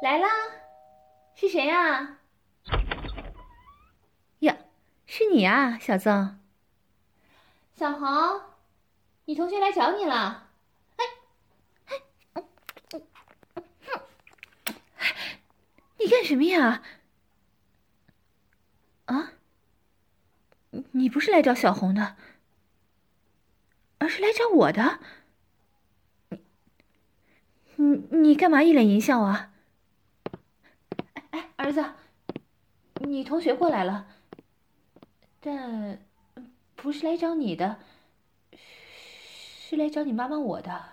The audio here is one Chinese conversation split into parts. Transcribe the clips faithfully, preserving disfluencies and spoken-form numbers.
来啦，是谁呀？ 呀，是你啊，小曾。 小豪，你同学来找你了。 你干什么呀？啊？你不是来找小红的，而是来找我的。你你干嘛一脸淫笑啊？ 哎哎，儿子，你同学过来了，但不是来找你的，是来找你妈妈我的，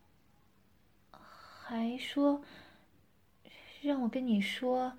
还说让我跟你说，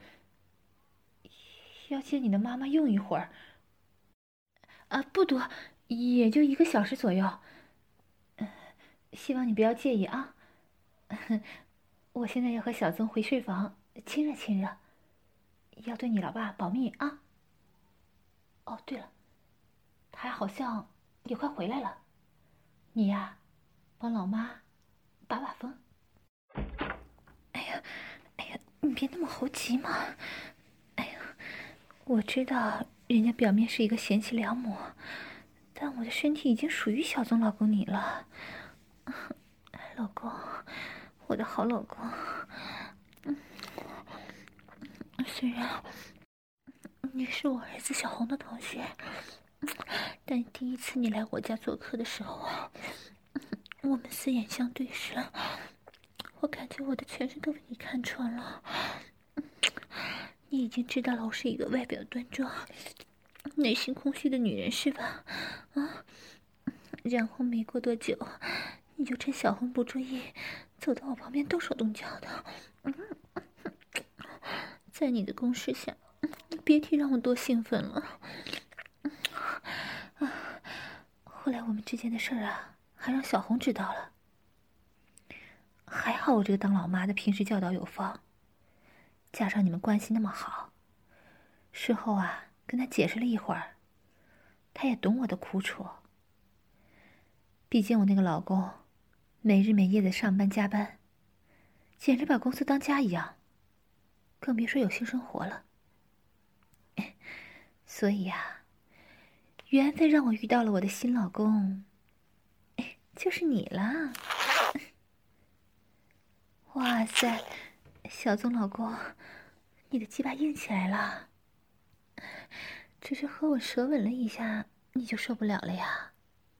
要借你的妈妈用一会儿。啊，不多，也就一个小时左右。希望你不要介意啊。我现在要和小曾回睡房亲热亲热，要对你老爸保密啊。哦，对了，他好像也快回来了，你呀，帮老妈把把风。 哎呀，哎呀，你别那么猴急嘛。哎呀，我知道人家表面是一个贤妻良母，但我的身体已经属于小曾老公你了。老公，我的好老公。嗯，虽然你是我儿子小红的同学，但第一次你来我家做客的时候啊，我们四眼相对时，我感觉我的全身都被你看穿了。你已经知道了我是一个外表端庄、内心空虚的女人是吧？啊，然后没过多久，你就趁小红不注意，走到我旁边动手动脚的。在你的攻势下，别提让我多兴奋了。啊，后来我们之间的事儿啊，还让小红知道了。还好我这个当老妈的平时教导有方，加上你们关系那么好，事后啊跟他解释了一会儿，他也懂我的苦楚。毕竟我那个老公，没日没夜的上班加班，简直把公司当家一样，更别说有性生活了。所以呀，缘分让我遇到了我的新老公，就是你了。哇塞，小曾老公，你的鸡巴硬起来了。只是和我舌吻了一下，你就受不了了呀？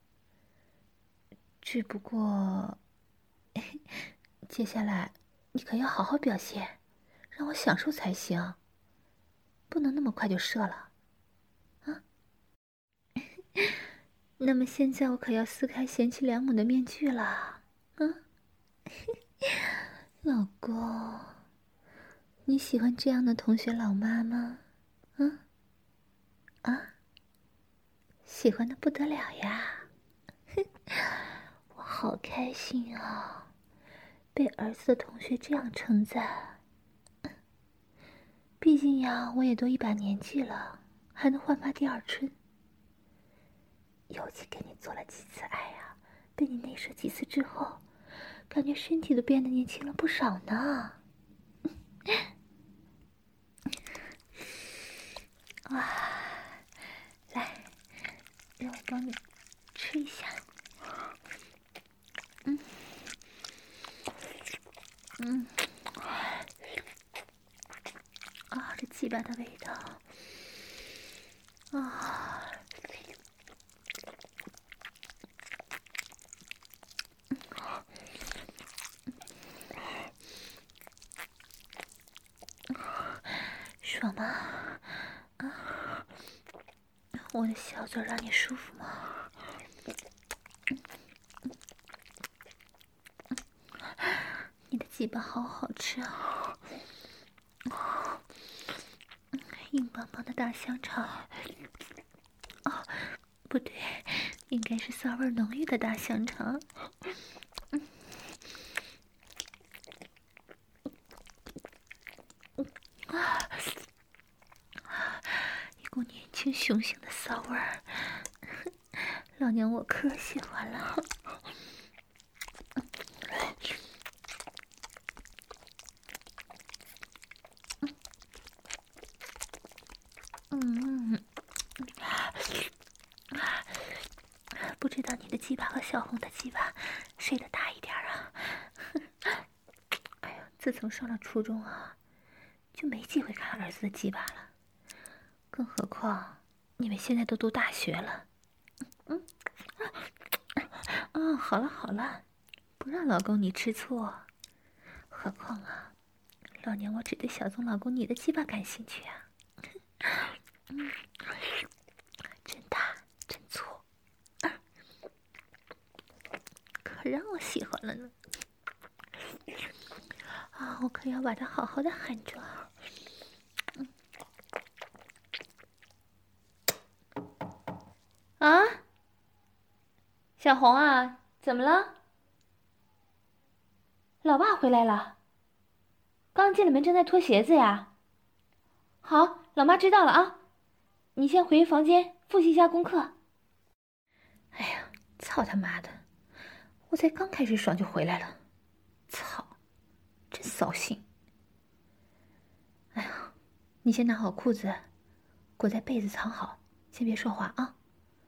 只不过，接下来你可要好好表现，让我享受才行，不能那么快就射了，啊？那么现在我可要撕开贤妻良母的面具了，啊？老公，你喜欢这样的同学老妈吗？啊？啊？喜欢的不得了呀！我好开心啊，被儿子的同学这样称赞。毕竟呀，我也都一把年纪了，还能焕发第二春。尤其跟你做了几次爱啊，被你内射几次之后，感觉身体都变得年轻了不少呢。哇，来，让我帮你吃一下。嗯嗯，啊，这鸡巴的味道啊！爽吗？啊，我的小嘴让你舒服吗？你的鸡巴好好吃啊！硬邦邦的大香肠。哦，不对，应该是骚味浓郁的大香肠。嗯，啊，一股年轻雄性的骚味儿，老娘我可喜欢了。 知道你的鸡巴和小红的鸡巴谁的大一点啊？哎呀，自从上了初中啊，就没机会看儿子的鸡巴了，更何况你们现在都读大学了。嗯，啊，好了好了，不让老公你吃醋。何况啊，老娘我只对小宗老公你的鸡巴感兴趣啊。嗯，真大真粗，可让我喜欢了呢。啊，我可要把它好好的含着。嗯。 啊，小红啊，怎么了？老爸回来了，刚进了门，正在脱鞋子呀。好，老妈知道了啊，你先回房间复习一下功课。 哎呀，操他妈的！我才刚开始爽就回来了，操，真扫兴！哎呀，你先拿好裤子，裹在被子藏好，先别说话啊。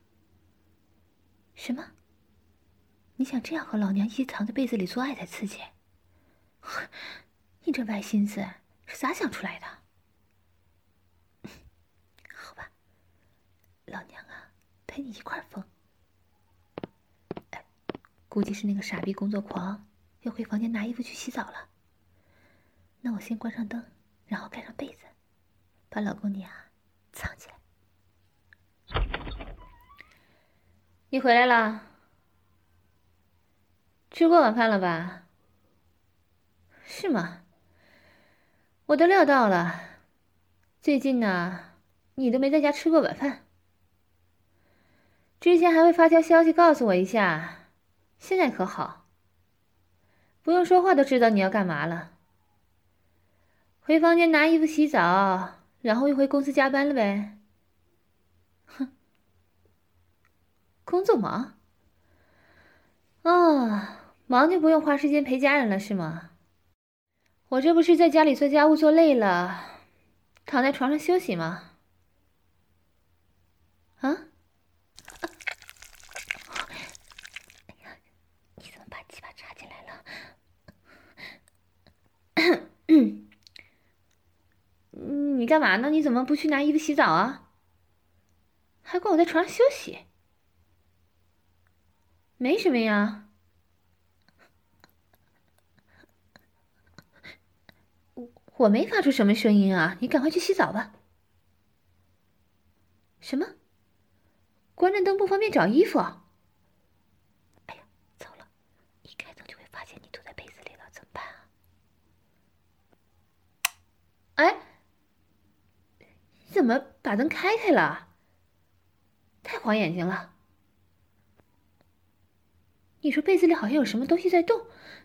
什么？你想这样和老娘一起藏在被子里做爱才刺激？你这歪心思是咋想出来的？好吧，老娘啊，陪你一块疯。哎，估计是那个傻逼工作狂要回房间拿衣服去洗澡了。那我先关上灯，然后盖上被子，把老公你啊藏起来。 你回来了，吃过晚饭了吧？是吗？我都料到了，最近呢，你都没在家吃过晚饭。之前还会发条消息告诉我一下，现在可好，不用说话都知道你要干嘛了。回房间拿衣服洗澡，然后又回公司加班了呗。哼，工作忙？哦，忙就不用花时间陪家人了是吗？我这不是在家里做家务做累了，躺在床上休息吗？啊？ 哎呀，你怎么把鸡巴插进来了？你干嘛呢？你怎么不去拿衣服洗澡啊？还怪我在床上休息？没什么呀。我没发出什么声音啊，你赶快去洗澡吧。什么？关着灯不方便找衣服？ 哎呀，糟了！一开灯就会发现你躲在被子里了，怎么办啊？ 哎，你怎么把灯开开了？太晃眼睛了。你说被子里好像有什么东西在动。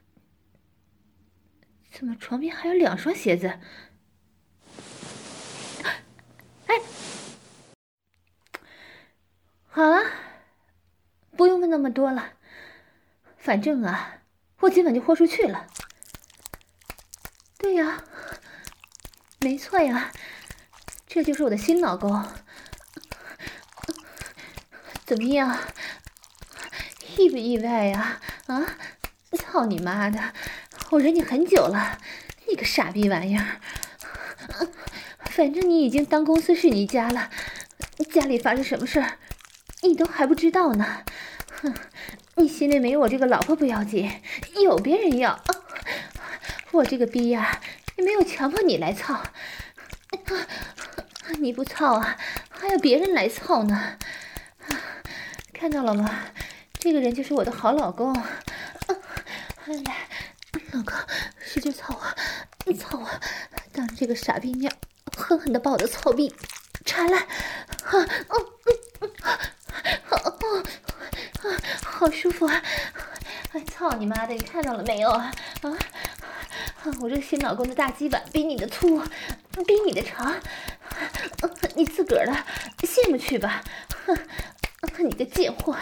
怎么床边还有两双鞋子？哎，好了，不用问那么多了，反正啊，我今晚就豁出去了。对呀，没错呀，这就是我的新老公。怎么样，意不意外呀？啊，操你妈的！我忍你很久了，你个傻逼玩意儿！反正你已经当公司是你家了，家里发生什么事儿，你都还不知道呢。哼，你心里没有我这个老婆不要紧，有别人要。我这个逼呀，也没有强迫你来操，你不操啊，还要别人来操呢。看到了吗？这个人就是我的好老公。来。老公，使劲操我，操我！当着这个傻逼面，狠狠的把我的操逼插来，啊，嗯嗯嗯，好，好舒服啊！哎，操你妈的！你看到了没有啊？啊，我这个新老公的大鸡巴比你的粗，比你的长，你自个儿的羡慕去吧！你个贱货！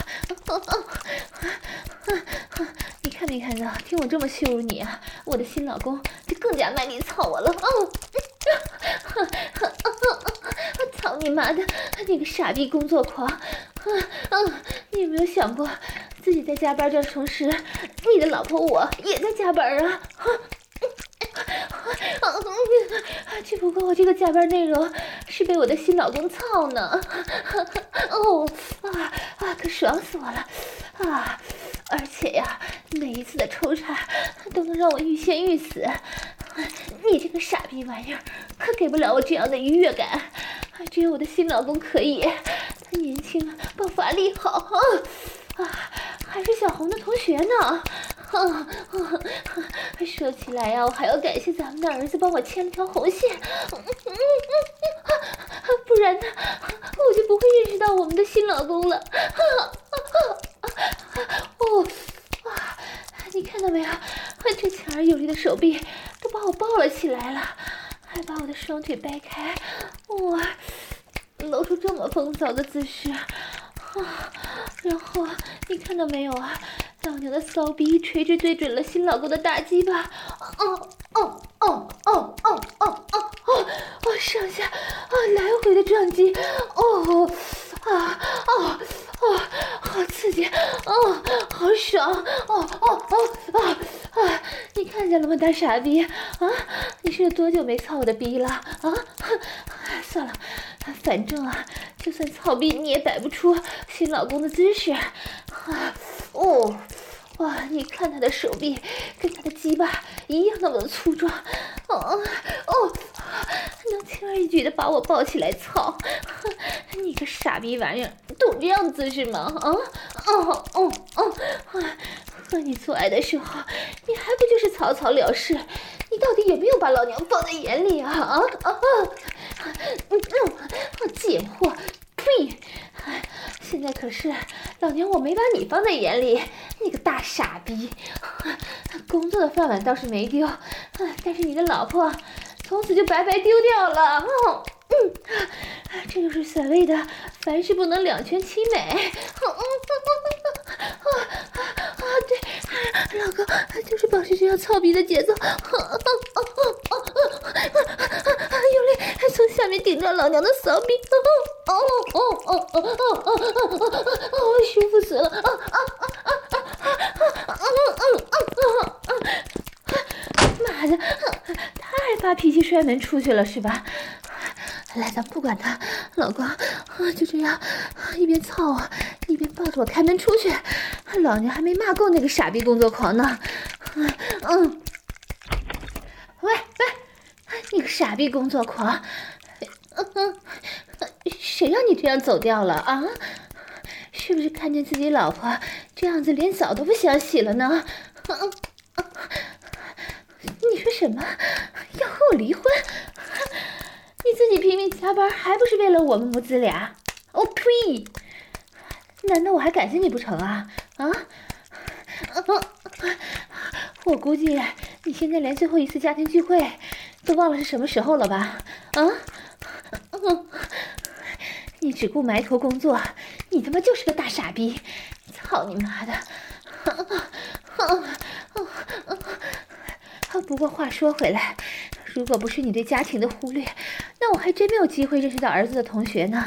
你看没看到？听我这么羞辱你啊，我的新老公就更加卖力操我了。哦，操你妈的！你个傻逼工作狂！ 嗯嗯，你有没有想过，自己在加班的同时，你的老婆我也在加班啊？只不过我这个加班内容是被我的新老公操呢。哦啊啊，可爽死我了啊！而且呀，每一次的抽插都能让我欲仙欲死。你这个傻逼玩意儿，可给不了我这样的愉悦感。只有我的新老公可以，他年轻，爆发力好啊！啊，还是小红的同学呢。啊啊！说起来呀、啊，我还要感谢咱们的儿子帮我牵了条红线，不然呢，我就不会认识到我们的新老公了。哦，啊，你看到没有？这强而有力的手臂都把我抱了起来了，还把我的双腿掰开，哇，露出这么风骚的姿势啊！然后你看到没有啊？老娘的骚逼垂直对准了新老公的大鸡巴，哦哦哦哦哦哦哦哦，上下啊来回的撞击，哦啊哦哦，好刺激，哦好爽，哦哦哦啊啊！你看见了吗，大傻逼啊？你是有多久没操我的逼了啊？算了，反正啊，就算操逼你也摆不出新老公的姿势啊！哦。哇！你看他的手臂跟他的鸡巴一样那么的粗壮，哦哦，能轻而易举的把我抱起来操！你个傻逼玩意儿，懂这样子是吗？啊哦哦哦！和你做爱的时候，你还不就是草草了事？你到底有没有把老娘放在眼里啊？啊啊！嗯嗯，贱货！呸！现在可是老娘我没把你放在眼里，你个大傻逼！工作的饭碗倒是没丢，但是你的老婆从此就白白丢掉了。哦，嗯，这就是所谓的凡事不能两全其美。啊啊啊！对，老公就是保持这样操逼的节奏，啊啊啊啊啊！用力从下面顶撞老娘的骚逼，哦哦哦哦哦哦哦哦哦哦，舒服死了！啊啊啊啊啊啊啊啊啊！妈的，他还发脾气摔门出去了是吧？来，咱不管他，老公，就这样一边操我，一边抱着我开门出去。老娘还没骂够那个傻逼工作狂呢。嗯，喂喂，你个傻逼工作狂，嗯，谁让你这样走掉了啊？是不是看见自己老婆这样子连澡都不想洗了呢？嗯嗯，你说什么？要和我离婚？你自己拼命加班，还不是为了我们母子俩？哦呸！难道我还感谢你不成啊？啊？我估计你现在连最后一次家庭聚会都忘了是什么时候了吧？啊？你只顾埋头工作，你他妈就是个大傻逼！操你妈的！不过话说回来，如果不是你对家庭的忽略，那我还真没有机会认识到儿子的同学呢。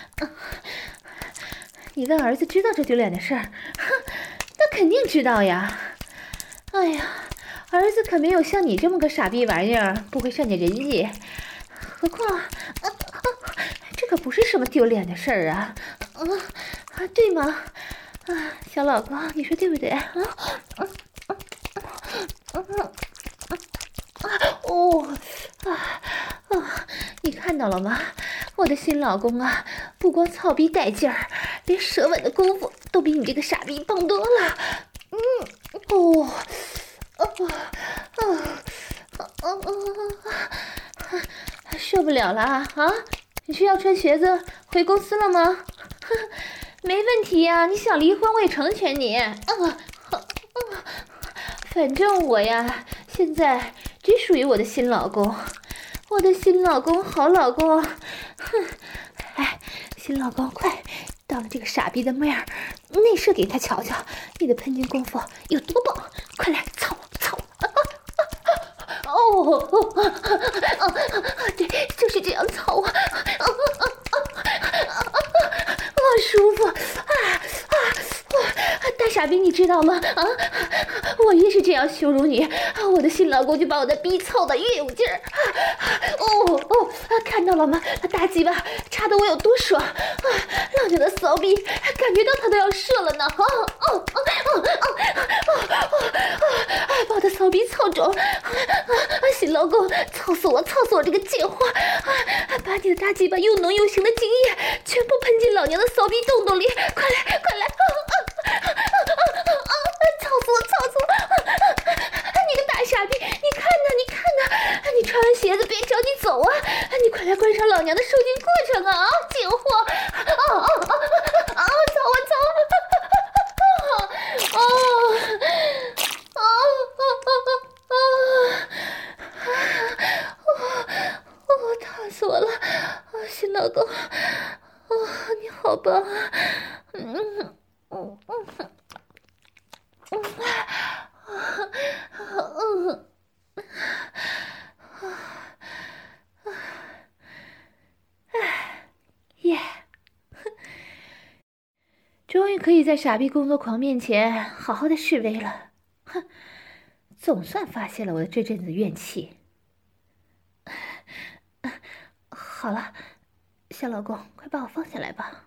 你问儿子知道这丢脸的事儿？那肯定知道呀。哎呀，儿子可没有像你这么个傻逼玩意儿，不会善解人意。何况，啊啊，这可不是什么丢脸的事儿啊。啊啊，对吗？啊，小老公，你说对不对？啊啊啊啊啊！哦，啊啊！你看到了吗？我的新老公啊，不光操逼带劲儿，连舌吻的功夫都比你这个傻逼棒多了。嗯，哦，啊啊啊啊啊！受不了了啊！啊，你是要穿鞋子回公司了吗？没问题呀、啊，你想离婚我也成全你。啊啊！反正我呀，现在只属于我的新老公，我的新老公，好老公。哼，哎，新老公，快到了这个傻逼的妹儿内射给他瞧瞧，你的喷精功夫有多棒！快来，操操！啊啊啊、哦哦啊啊啊！对，就是这样操啊！啊啊啊啊啊！啊，舒服。 傻逼，你知道吗？啊，我越是这样羞辱你，我的新老公就把我的逼凑得越有劲儿。哦哦，看到了吗？大鸡巴插得我有多爽啊！老娘的骚逼，感觉到他都要射了呢！哦哦哦哦哦哦！把我的骚逼操肿！新老公，操死我，操死我这个贱货！把你的大鸡巴又浓又腥的精液全部喷进老娘的骚逼洞洞里！快来，快来！啊啊啊啊啊！操死我，操死我！你个大傻逼，你看呢，你看呢！你穿完鞋子别着急走啊！你快来观赏老娘的受精过程啊！贱货！啊啊啊啊！操我操！啊啊啊啊啊！我烫死我了！啊，新老公，啊，你好棒啊！嗯嗯嗯嗯嗯嗯嗯，哎，耶！终于可以在傻逼工作狂面前好好的示威了。哼，总算发泄了我的这阵子怨气。好了，小老公，快把我放下来吧。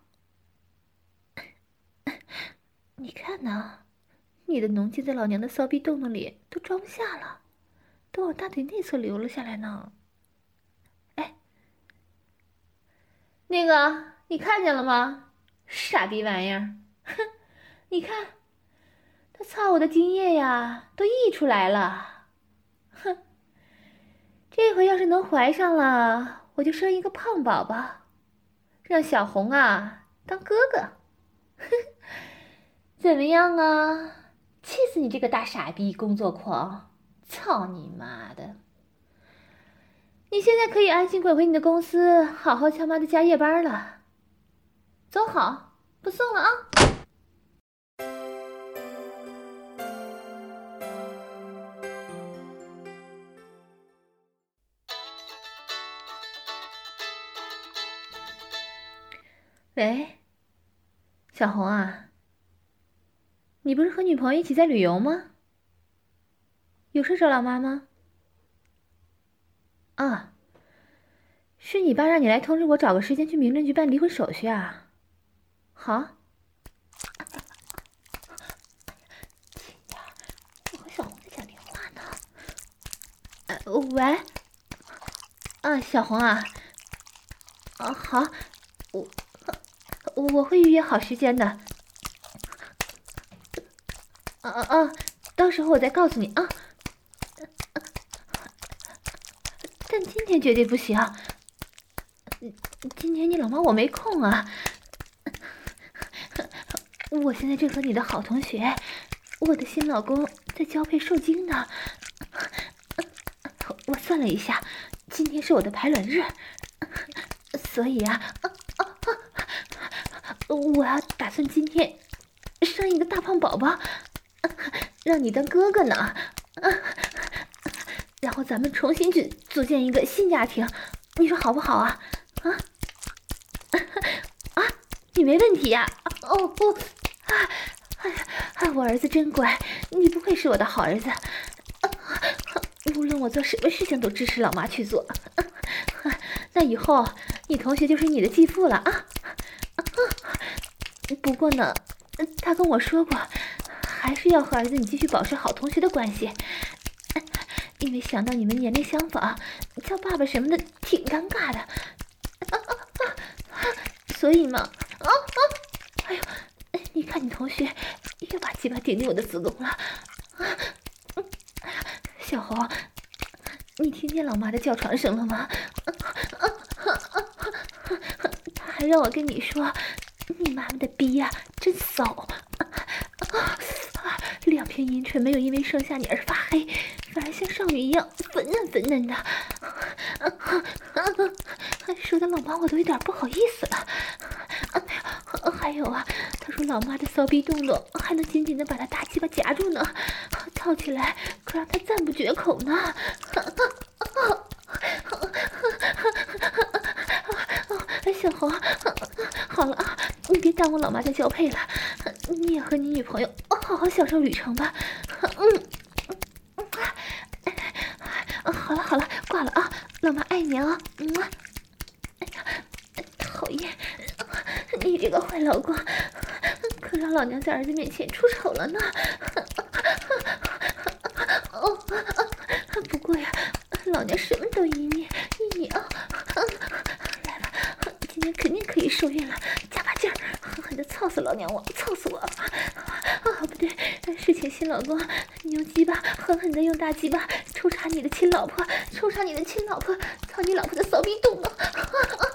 你看呢，你的浓精在老娘的骚逼洞洞里都装不下了，都往大腿内侧流了下来呢。哎，那个，你看见了吗？傻逼玩意儿！哼，你看，他操我的精液呀，都溢出来了。哼，这回要是能怀上了，我就生一个胖宝宝，让小红啊当哥哥。哼，怎么样啊？气死你这个大傻逼工作狂！操你妈的！你现在可以安心滚回你的公司，好好他妈的加夜班了。走好，不送了啊！喂，小红啊，你不是和女朋友一起在旅游吗？有事找老妈吗？啊，是你爸让你来通知我，找个时间去民政局办离婚手续啊？好。我和小红在讲电话呢。呃，喂。啊，小红啊。啊，好，我我会预约好时间的。啊啊啊！到时候我再告诉你啊。但今天绝对不行，今天你老妈我没空啊。我现在正和你的好同学，我的新老公在交配受精呢。我算了一下，今天是我的排卵日，所以啊，我要打算今天生一个大胖宝宝，让你当哥哥呢。然后咱们重新去组建一个新家庭，你说好不好啊？啊啊！你没问题呀、啊？哦不，啊，哎，我儿子真乖，你不愧是我的好儿子。啊、无论我做什么事情都支持老妈去做。啊、那以后你同学就是你的继父了啊！啊不过呢，他跟我说过，还是要和儿子你继续保持好同学的关系。因为想到你们年龄相仿，叫爸爸什么的挺尴尬的，啊啊啊！所以嘛，啊啊！哎呦，你看你同学又把鸡巴顶进我的子宫了，啊！小红，你听见老妈的叫床声了吗？啊啊啊！他还让我跟你说，你妈妈的逼呀、啊、真骚。两片阴唇没有因为生下你而发黑，反而像少女一样粉嫩粉嫩的。说的老妈我都有点不好意思了。还有啊，他说老妈的骚逼动作还能紧紧的把他大鸡巴夹住呢，操起来可让他赞不绝口呢。小红，好了啊，你别耽误老妈在交配了，你也和你女朋友哦好好享受旅程吧。嗯，嗯，好了好了，挂了啊，老妈爱你啊。嗯，哎呀，讨厌，你这个坏老公，可让老娘在儿子面前出丑了呢。哦，不过呀，老娘什么都依你，依你啊。来吧，今天肯定可以受孕了，加把劲儿，狠狠的操死老娘我，操死我！啊，不对，是请新老公，你用鸡巴狠狠的用大鸡巴抽插你的亲老婆，抽插你的亲老婆，操你老婆的骚逼洞呢！啊啊